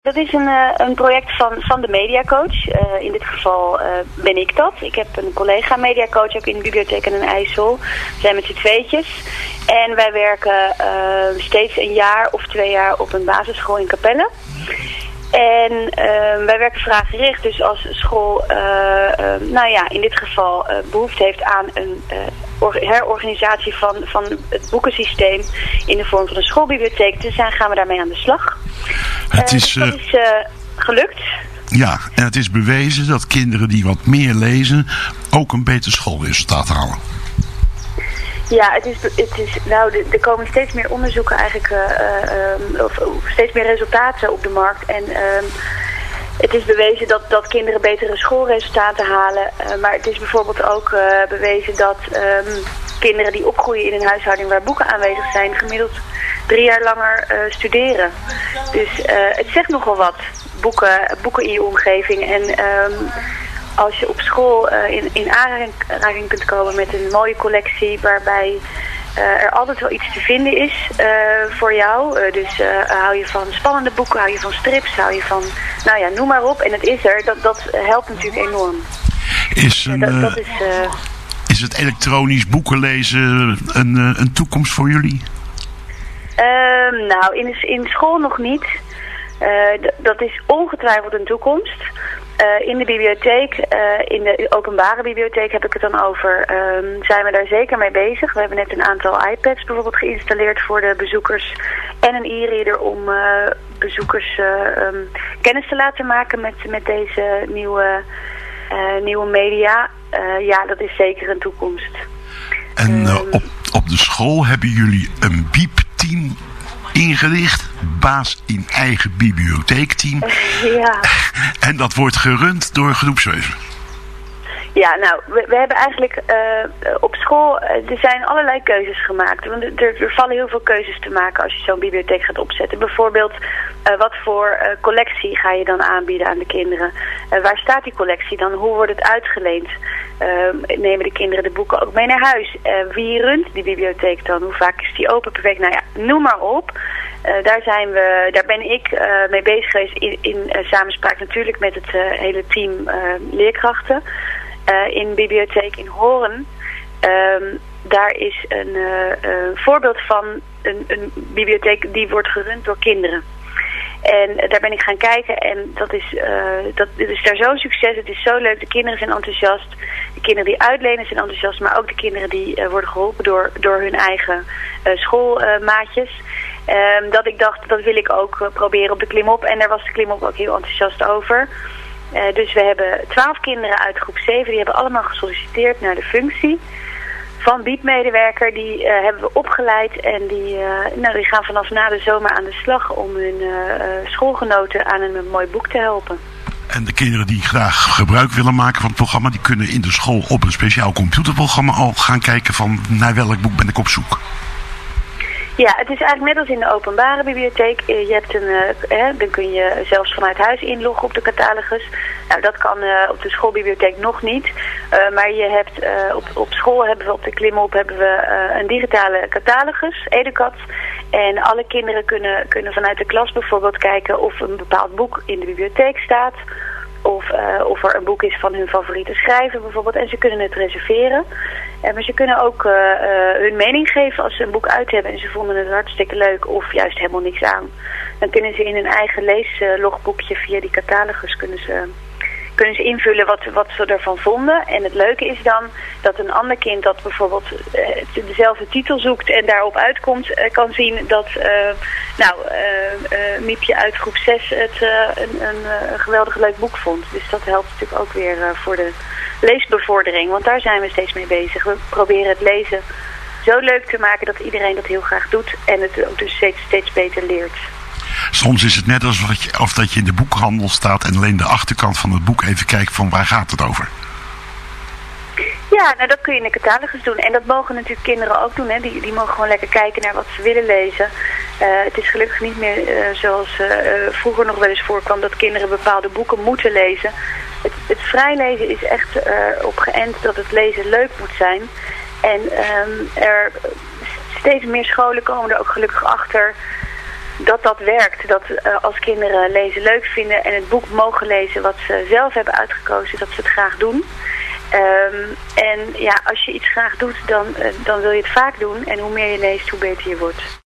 Dat is een project van de mediacoach. In dit geval ben ik dat. Ik heb een collega mediacoach ook in de bibliotheek en in IJssel. We zijn met z'n tweetjes. En wij werken steeds een jaar of 2 jaar op een basisschool in Capelle. En wij werken vraaggericht. Dus als school in dit geval behoefte heeft aan een herorganisatie van het boekensysteem in de vorm van een schoolbibliotheek, dus gaan we daarmee aan de slag. Dat is gelukt. Ja, en het is bewezen dat kinderen die wat meer lezen ook een beter schoolresultaat halen. Ja, er komen steeds meer onderzoeken eigenlijk, of steeds meer resultaten op de markt. En het is bewezen dat kinderen betere schoolresultaten halen. Maar het is bijvoorbeeld ook bewezen dat kinderen die opgroeien in een huishouding waar boeken aanwezig zijn, gemiddeld 3 jaar langer studeren. Dus het zegt nogal wat, boeken in je omgeving. En als je op school in aanraking kunt komen met een mooie collectie waarbij er altijd wel iets te vinden is voor jou. Dus hou je van spannende boeken, hou je van strips, hou je van, noem maar op. En het is er, dat helpt natuurlijk enorm. Is het elektronisch boeken lezen een toekomst voor jullie? In school nog niet. Dat is ongetwijfeld een toekomst. In de bibliotheek, in de openbare bibliotheek heb ik het dan over, zijn we daar zeker mee bezig. We hebben net een aantal iPads bijvoorbeeld geïnstalleerd voor de bezoekers en een e-reader om bezoekers kennis te laten maken met deze nieuwe media. Dat is zeker een toekomst. En op de school hebben jullie een biepteam ingericht, baas in eigen bibliotheekteam. Ja. En dat wordt gerund door groepsweven. Ja, we hebben eigenlijk op school, er zijn allerlei keuzes gemaakt. Want er vallen heel veel keuzes te maken als je zo'n bibliotheek gaat opzetten. Bijvoorbeeld, wat voor collectie ga je dan aanbieden aan de kinderen? Waar staat die collectie dan? Hoe wordt het uitgeleend? Nemen de kinderen de boeken ook mee naar huis? Wie runt die bibliotheek dan? Hoe vaak is die open per week? Noem maar op. Daar ben ik mee bezig geweest in samenspraak natuurlijk met het hele team leerkrachten. In de bibliotheek in Horen. Daar is een voorbeeld van een bibliotheek die wordt gerund door kinderen. En daar ben ik gaan kijken en dit is daar zo'n succes. Het is zo leuk. De kinderen zijn enthousiast. De kinderen die uitlenen zijn enthousiast. Maar ook de kinderen die worden geholpen door hun eigen schoolmaatjes. Dat ik dacht, dat wil ik ook proberen op de Klimop. En daar was de Klimop ook heel enthousiast over. Dus we hebben 12 kinderen uit groep 7. Die hebben allemaal gesolliciteerd naar de functie van biepmedewerker. Die hebben we opgeleid. En die gaan vanaf na de zomer aan de slag om hun schoolgenoten aan een mooi boek te helpen. En de kinderen die graag gebruik willen maken van het programma, die kunnen in de school op een speciaal computerprogramma al gaan kijken van naar welk boek ben ik op zoek. Ja, het is eigenlijk net als in de openbare bibliotheek. Je hebt dan kun je zelfs vanuit huis inloggen op de catalogus. Dat kan op de schoolbibliotheek nog niet. Maar je hebt op school hebben we op de Klimop een digitale catalogus, Educat. En alle kinderen kunnen vanuit de klas bijvoorbeeld kijken of een bepaald boek in de bibliotheek staat. Of er een boek is van hun favoriete schrijver bijvoorbeeld. En ze kunnen het reserveren. Maar ze kunnen ook hun mening geven als ze een boek uit hebben en ze vonden het hartstikke leuk of juist helemaal niks aan. Dan kunnen ze in hun eigen leeslogboekje via die catalogus kunnen ze invullen wat ze ervan vonden. En het leuke is dan dat een ander kind dat bijvoorbeeld dezelfde titel zoekt en daarop uitkomt, kan zien dat Miepje uit groep 6 het een geweldig leuk boek vond. Dus dat helpt natuurlijk ook weer voor de leesbevordering, want daar zijn we steeds mee bezig. We proberen het lezen zo leuk te maken dat iedereen dat heel graag doet en het ook dus steeds beter leert. Soms is het net alsof dat je in de boekhandel staat en alleen de achterkant van het boek even kijkt van waar gaat het over. Ja, dat kun je in de catalogus doen. En dat mogen natuurlijk kinderen ook doen. Hè. Die mogen gewoon lekker kijken naar wat ze willen lezen. Het is gelukkig niet meer zoals vroeger nog wel eens voorkwam dat kinderen bepaalde boeken moeten lezen. Het vrijlezen is echt op geënt dat het lezen leuk moet zijn. En er steeds meer scholen komen er ook gelukkig achter dat werkt. Dat als kinderen lezen leuk vinden en het boek mogen lezen wat ze zelf hebben uitgekozen, dat ze het graag doen. En ja, als je iets graag doet, dan wil je het vaak doen. En hoe meer je leest, hoe beter je wordt.